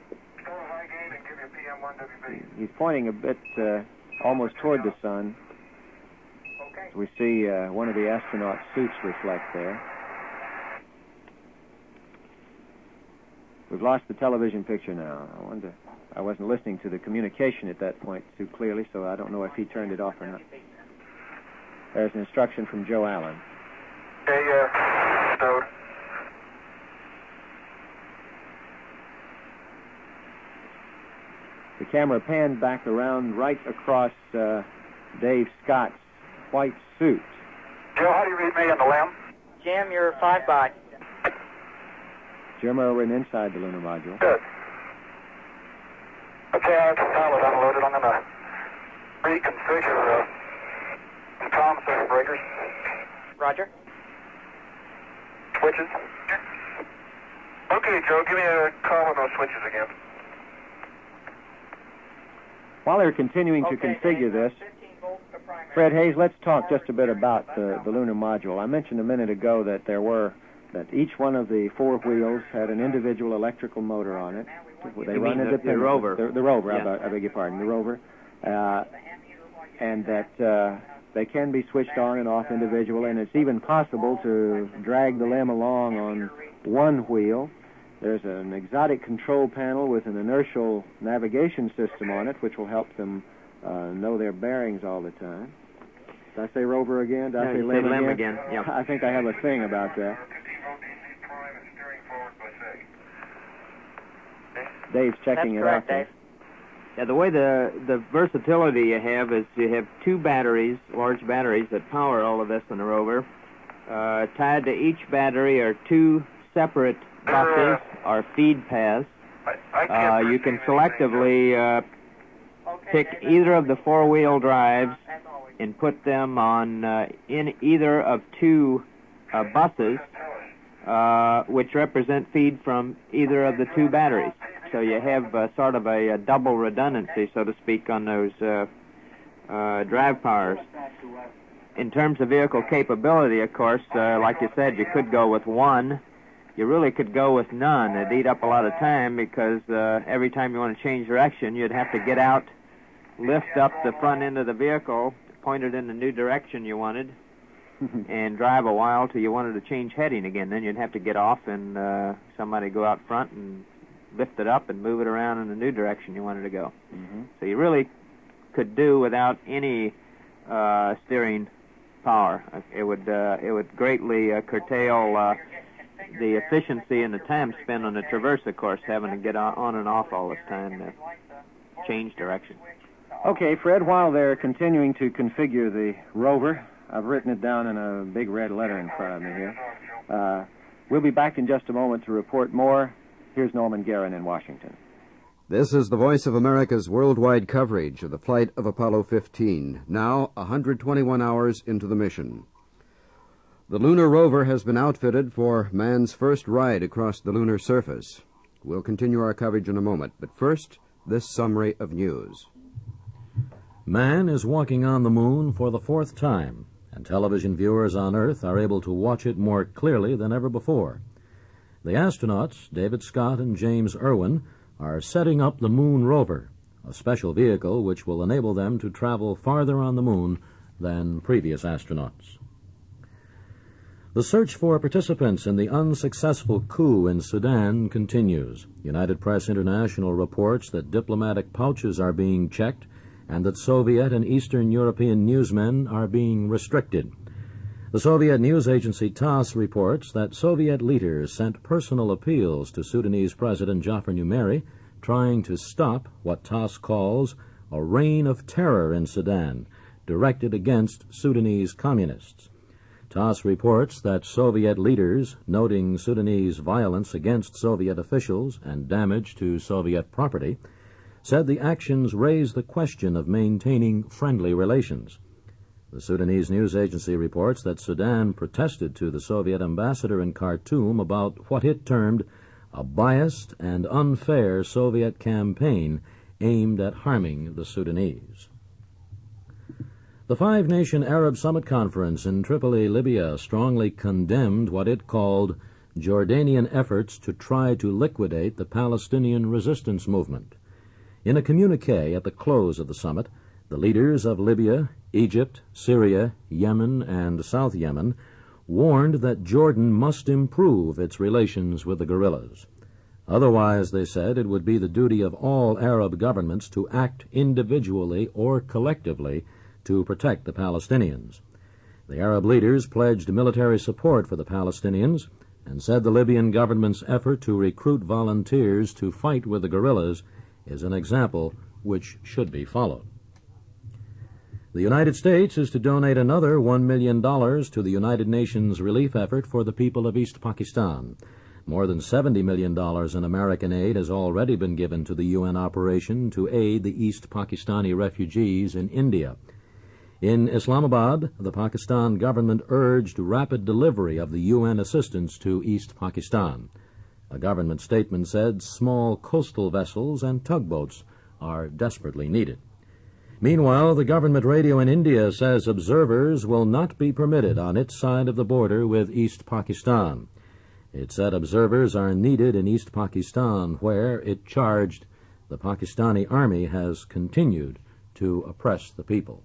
He's pointing a bit almost toward the sun. We see one of the astronaut suits reflect there. We've lost the television picture now. I wasn't listening to the communication at that point too clearly, so I don't know if he turned it off or not. There's an instruction from Joe Allen. Hey, Stowed. The camera panned back around right across Dave Scott's white suit. Joe, how do you read me on the limb? Jim, you're 5 by. Jim Irwin inside the lunar module. Good. Okay, I have the pilot unloaded. I'm going to reconfigure the comm center breakers. Roger. Switches. Okay, Joe, give me a call on those switches again. While they're continuing to configure this, Fred Hayes, let's talk just a bit about the lunar module. I mentioned a minute ago that each one of the 4 wheels had an individual electrical motor on it. They run independently. The rover. The rover, yeah. I beg your pardon, the rover. And that they can be switched on and off individually, and it's even possible to drag the limb along on one wheel. There's an exotic control panel with an inertial navigation system on it, which will help them know their bearings all the time. Did I say rover again? Did I say limb again? Yeah. I think I have a thing about that. Dave's checking it out. Dave. Yeah, the way the versatility you have is you have 2 batteries, large batteries that power all of this on the rover. Tied to each battery are 2 separate buses or feed paths. You can selectively pick either of the four-wheel drives and put them on in either of two buses, which represent feed from either of the two batteries. So you have sort of a double redundancy, so to speak, on those drive powers. In terms of vehicle capability, of course, like you said, you could go with one. You really could go with none. It'd eat up a lot of time because every time you want to change direction, you'd have to get out, lift up the front end of the vehicle, point it in the new direction you wanted, and drive a while till you wanted to change heading again. Then you'd have to get off and somebody go out front and lift it up and move it around in the new direction you wanted to go. Mm-hmm. So you really could do without any steering power. It would greatly curtail the efficiency and the time spent on the traverse, of course, having to get on and off all this time to change direction. Okay, Fred, while they're continuing to configure the rover, I've written it down in a big red letter in front of me here. We'll be back in just a moment to report more. Here's Norman Guerin in Washington. This is the Voice of America's worldwide coverage of the flight of Apollo 15, now 121 hours into the mission. The lunar rover has been outfitted for man's first ride across the lunar surface. We'll continue our coverage in a moment, but first, this summary of news. Man is walking on the moon for the fourth time, and television viewers on Earth are able to watch it more clearly than ever before. The astronauts, David Scott and James Irwin, are setting up the Moon Rover, a special vehicle which will enable them to travel farther on the moon than previous astronauts. The search for participants in the unsuccessful coup in Sudan continues. United Press International reports that diplomatic pouches are being checked and that Soviet and Eastern European newsmen are being restricted. The Soviet news agency TASS reports that Soviet leaders sent personal appeals to Sudanese President Jafar Numeri, trying to stop what TASS calls a reign of terror in Sudan, directed against Sudanese communists. TASS reports that Soviet leaders, noting Sudanese violence against Soviet officials and damage to Soviet property, said the actions raise the question of maintaining friendly relations. The Sudanese news agency reports that Sudan protested to the Soviet ambassador in Khartoum about what it termed a biased and unfair Soviet campaign aimed at harming the Sudanese. The Five-Nation Arab Summit Conference in Tripoli, Libya, strongly condemned what it called Jordanian efforts to try to liquidate the Palestinian resistance movement. In a communique at the close of the summit, the leaders of Libya, Egypt, Syria, Yemen, and South Yemen warned that Jordan must improve its relations with the guerrillas. Otherwise, they said, it would be the duty of all Arab governments to act individually or collectively to protect the Palestinians. The Arab leaders pledged military support for the Palestinians and said the Libyan government's effort to recruit volunteers to fight with the guerrillas is an example which should be followed. The United States is to donate another $1 million to the United Nations relief effort for the people of East Pakistan. More than $70 million in American aid has already been given to the UN operation to aid the East Pakistani refugees in India. In Islamabad, the Pakistan government urged rapid delivery of the UN assistance to East Pakistan. A government statement said small coastal vessels and tugboats are desperately needed. Meanwhile, the government radio in India says observers will not be permitted on its side of the border with East Pakistan. It said observers are needed in East Pakistan, where, it charged, the Pakistani army has continued to oppress the people.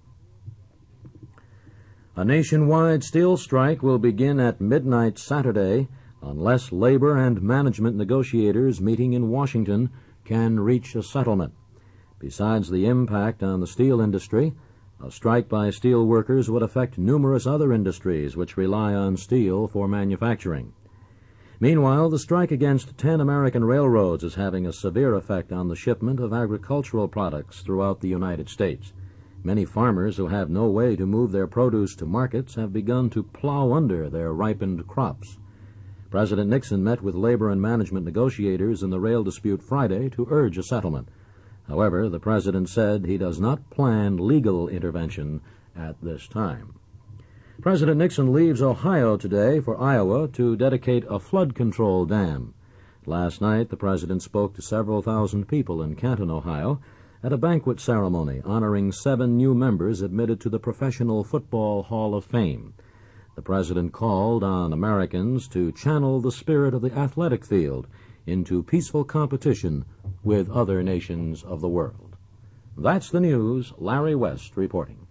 A nationwide steel strike will begin at midnight Saturday unless labor and management negotiators meeting in Washington can reach a settlement. Besides the impact on the steel industry, a strike by steel workers would affect numerous other industries which rely on steel for manufacturing. Meanwhile, the strike against 10 American railroads is having a severe effect on the shipment of agricultural products throughout the United States. Many farmers who have no way to move their produce to markets have begun to plow under their ripened crops. President Nixon met with labor and management negotiators in the rail dispute Friday to urge a settlement. However, the President said he does not plan legal intervention at this time. President Nixon leaves Ohio today for Iowa to dedicate a flood control dam. Last night, the President spoke to several thousand people in Canton, Ohio, at a banquet ceremony honoring 7 new members admitted to the Professional Football Hall of Fame. The President called on Americans to channel the spirit of the athletic field into peaceful competition with other nations of the world. That's the news. Larry West reporting.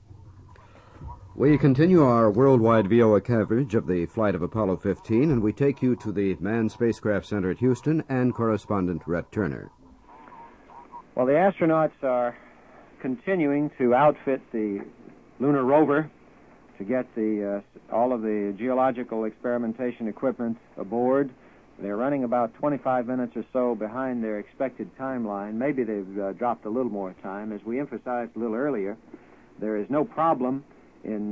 We continue our worldwide VOA coverage of the flight of Apollo 15, and we take you to the Manned Spacecraft Center at Houston and correspondent Rhett Turner. Well, the astronauts are continuing to outfit the lunar rover to get all of the geological experimentation equipment aboard. They're running about 25 minutes or so behind their expected timeline. Maybe they've dropped a little more time. As we emphasized a little earlier, there is no problem in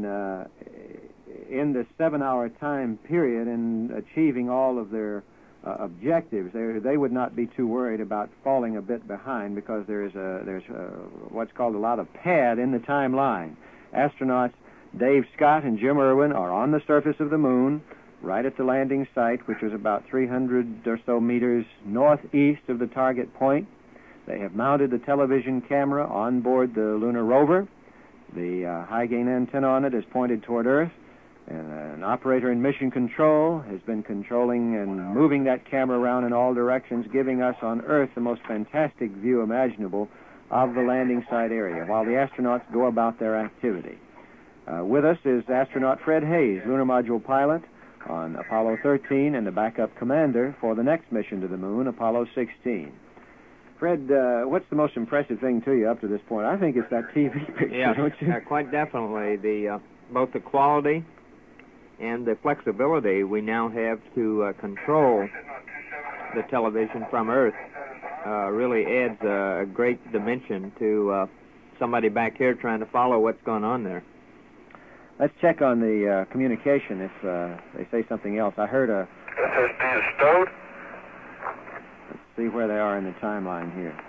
the 7-hour time period in achieving all of their objectives. They would not be too worried about falling a bit behind because there's what's called a lot of pad in the timeline. Astronauts Dave Scott and Jim Irwin are on the surface of the moon, right at the landing site, which is about 300 or so meters northeast of the target point. They have mounted the television camera on board the lunar rover. The high-gain antenna on it is pointed toward Earth, and an operator in mission control has been controlling and moving that camera around in all directions, giving us on Earth the most fantastic view imaginable of the landing site area while the astronauts go about their activity. With us is astronaut Fred Hayes, lunar module pilot on Apollo 13 and the backup commander for the next mission to the moon, Apollo 16. Fred, what's the most impressive thing to you up to this point? I think it's that TV picture, don't you? Yeah, quite definitely. Both the quality and the flexibility we now have to control the television from Earth really adds a great dimension to somebody back here trying to follow what's going on there. Let's check on the communication if they say something else. I heard a... SSD is stowed. Let's see where they are in the timeline here.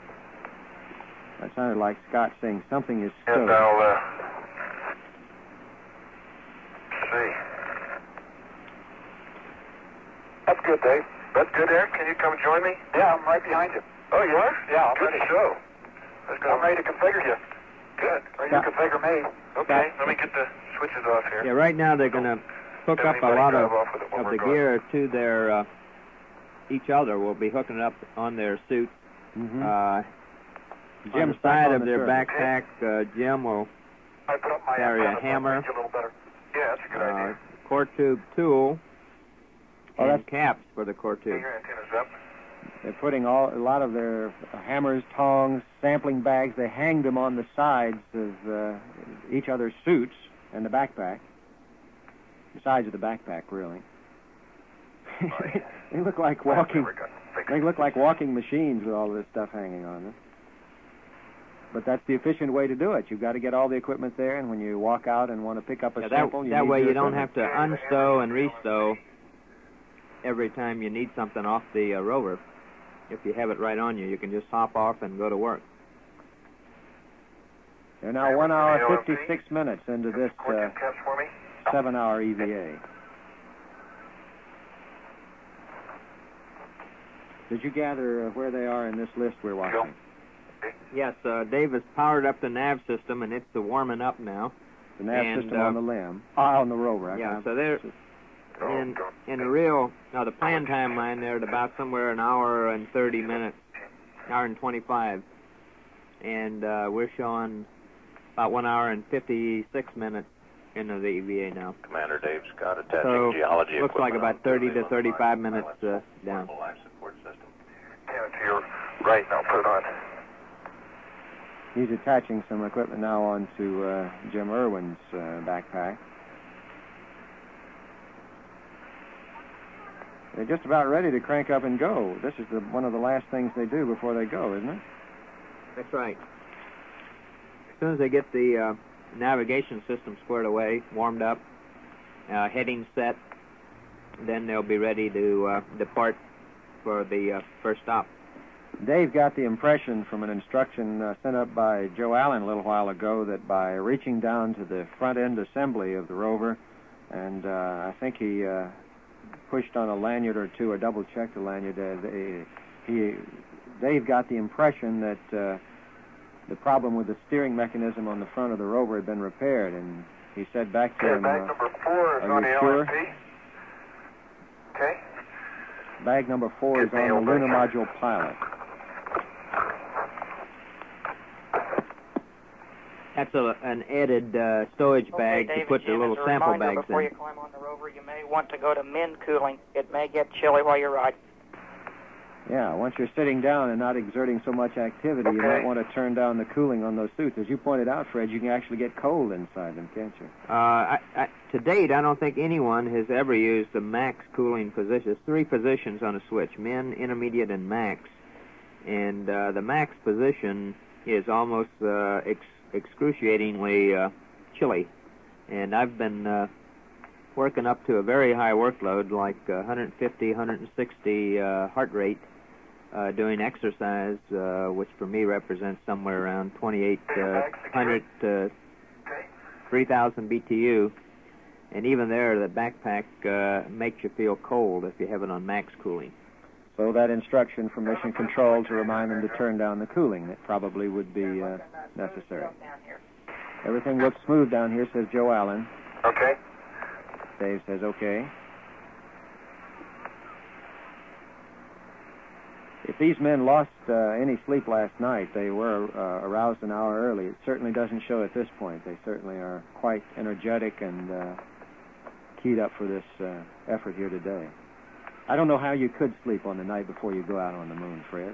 That sounded like Scott saying something is stowed. And I'll see. That's good, Dave. That's good, Eric. Can you come join me? Yeah, I'm right behind you. Oh, you are? Yeah, I'm good ready. show. I'm ready to configure you. Good. Or you configure me. Okay, let me get the switches off here. Yeah, right now they're going to hook up a lot of the gear to their each other. Will be hooking it up on their suit. Mm-hmm. Jim's side of their backpack, Jim will carry a hammer, Yeah, that's a good idea. core tube tool, and that's caps for the core Get tube. your antennas up. They're putting a lot of their hammers, tongs, sampling bags, they hang them on the sides of each other's suits and the backpack. The sides of the backpack, really. They look like walking machines with all this stuff hanging on them. But that's the efficient way to do it. You've got to get all the equipment there, and when you walk out and want to pick up a sample, that way you don't have to unstow and restow every time you need something off the rover. If you have it right on you, you can just hop off and go to work. They're now 1 hour, 56 minutes into this 7-hour EVA. Did you gather where they are in this list we're watching? Yes, Dave has powered up the nav system, and it's warming up now. The nav system on the LEM. On the rover. Yeah, so they're in a real... Now, the planned timeline, they're at about somewhere an hour and 30 minutes, hour and 25. And we're showing about 1 hour and 56 minutes into the EVA now. Commander Dave Scott attaching So, geology looks like about 30 to 35 minutes down. Life support system. Yeah, to your right, and I'll put it on. He's attaching some equipment now onto Jim Irwin's backpack. They're just about ready to crank up and go. This is one of the last things they do before they go, isn't it? That's right. As soon as they get the navigation system squared away, warmed up, heading set, then they'll be ready to depart for the first stop. Dave got the impression from an instruction sent up by Joe Allen a little while ago that by reaching down to the front end assembly of the rover, and I think he pushed on a lanyard or two or double-checked the lanyard, Dave got the impression that the problem with the steering mechanism on the front of the rover had been repaired, and he said back to him, bag number 4 is on the sure? LMP. Okay. Bag number 4 is on the Lunar Module Pilot. That's an added stowage bag David, to put the Jim, little as a sample reminder, bags before in. you climb on the rover, you may want to go to min cooling. It may get chilly while you're riding. Yeah, once you're sitting down and not exerting so much activity, you might want to turn down the cooling on those suits. As you pointed out, Fred, you can actually get cold inside them, can't you? To date, I don't think anyone has ever used the max cooling position. There's 3 positions on a switch, min, intermediate, and max. And the max position is almost excruciatingly chilly. And I've been working up to a very high workload, like 150, 160 heart rate, doing exercise, which for me represents somewhere around 2,800 to 3,000 BTU. And even there, the backpack makes you feel cold if you have it on max cooling. So that instruction from Mission Control to remind them to turn down the cooling, that probably would be necessary. Everything looks smooth down here, says Joe Allen. Okay. Dave says okay. If these men lost any sleep last night, they were aroused an hour early. It certainly doesn't show at this point. They certainly are quite energetic and keyed up for this effort here today. I don't know how you could sleep on the night before you go out on the moon, Fred.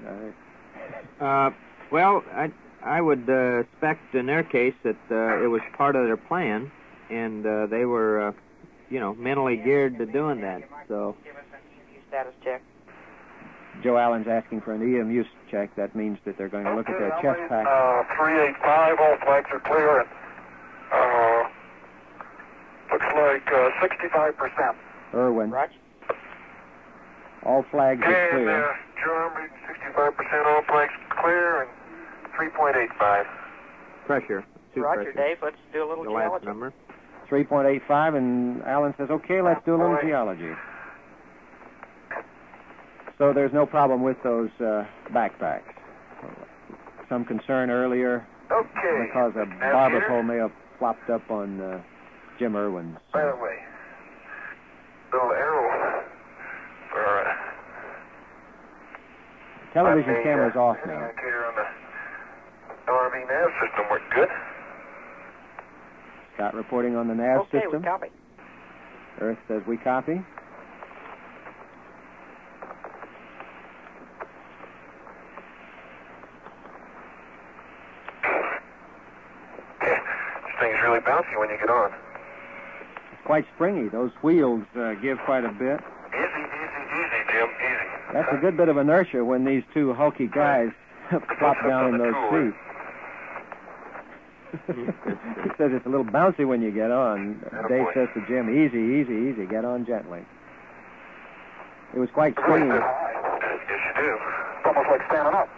Well, I would suspect in their case that it was part of their plan, and they were, mentally geared to doing that. So, Give us an EMU status check. Joe Allen's asking for an EMU check. That means that they're going to look at their chest pack. 385, all flags are clear, and looks like 65%. Irwin. Roger. All flags are And clear. John, 65%, all flags clear, and 3.85. pressure. Roger, pressure. Dave. Let's do a little The last geology. number. 3.85, and Allen says, okay, let's do a little geology. So there's no problem with those backpacks. Some concern earlier Okay. because a barber pole may have flopped up on Jim Irwin's. By the way, little arrow for Television camera's off now. indicator on the LRV nav system worked good. Scott reporting on the nav Okay, system. we copy. Earth says we copy. This thing's really bouncy when you get on. It's quite springy. Those wheels give quite a bit. Easy, Jim, easy. That's a good bit of inertia when these two hulky guys plop down in those seats. He says it's a little bouncy when you get on. Dave says to Jim, easy, get on gently. It was quite springy. Yes, you do. It's almost like standing up.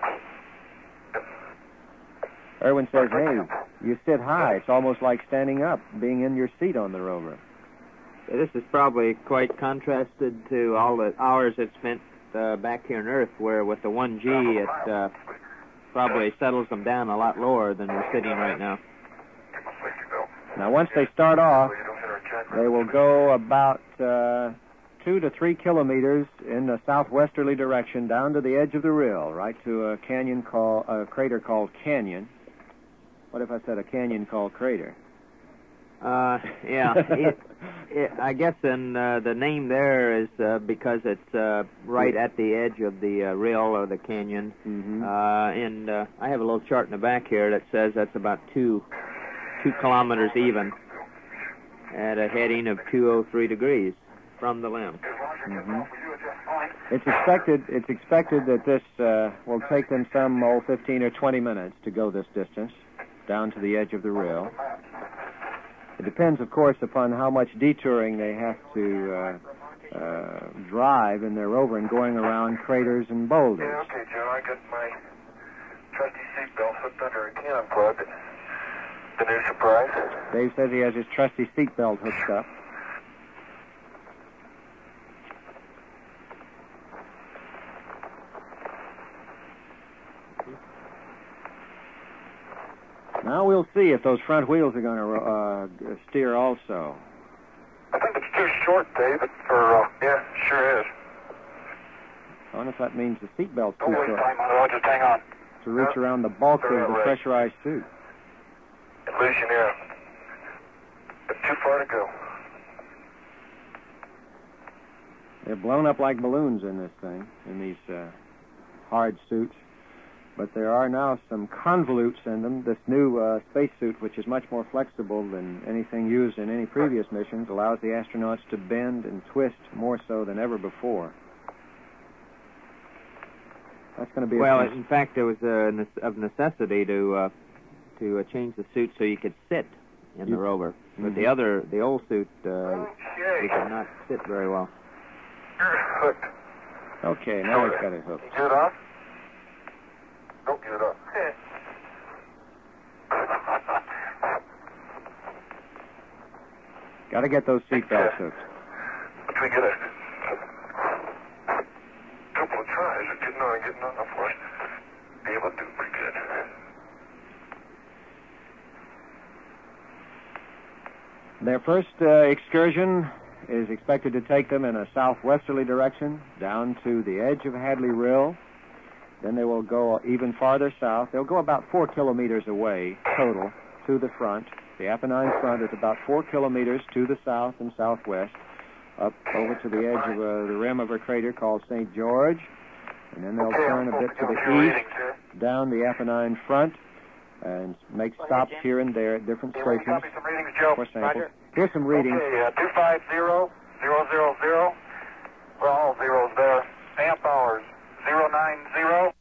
Irwin says, hey, you sit high. It's almost like standing up, being in your seat on the rover. This is probably quite contrasted to all the hours it spent back here on Earth, where with the 1G it probably settles them down a lot lower than we're sitting right now. Now, once they start off, they will go about 2 to 3 kilometers in a southwesterly direction down to the edge of the rill, right to a crater called Canyon. What if I said a canyon called Crater? Yeah. I guess the name there is because it's right at the edge of the rill or the canyon. Mm-hmm. And I have a little chart in the back here that says that's about 2 kilometers even at a heading of 203 degrees from the limb. Mm-hmm. It's expected that this will take them some 15 or 20 minutes to go this distance down to the edge of the rill. It depends, of course, upon how much detouring they have to drive in their rover and going around craters and boulders. Yeah, okay, Joe. I got my trusty seatbelt hooked under a can unplugged. The new surprise. Dave says he has his trusty seatbelt hooked up. Now we'll see if those front wheels are going to steer also. I think it's too short, David, yeah, sure is. I wonder if that means the seatbelt's too Don't waste short time on it. I'll just hang on. to reach around the bulk of the pressurized suit. Illusion, yeah. But too far to go. They're blown up like balloons in this thing, in these hard suits. But there are now some convolutes in them. This new spacesuit, which is much more flexible than anything used in any previous missions, allows the astronauts to bend and twist more so than ever before. That's going to be well. In fact, there was of necessity to change the suit so you could sit in the rover. But the old suit, you could not sit very well. You're hooked. Okay, now he's got it hooked. Get it off? Don't get it off. Got to get those seatbelts hooked. Once we get a couple of tries of getting on for us, be able to do pretty good. Their first excursion is expected to take them in a southwesterly direction down to the edge of Hadley Rill. Then they will go even farther south. They'll go about 4 kilometers away total to the front. The Apennine front is about 4 kilometers to the south and southwest, up over to the edge of the rim of a crater called St. George. And then they'll turn a bit to the east, down the Apennine front, and make stops here and there at different stations Some readings, Joe. for samples. Here's some readings. Okay, 250-000. We're all zeros there. Amp hours, 090.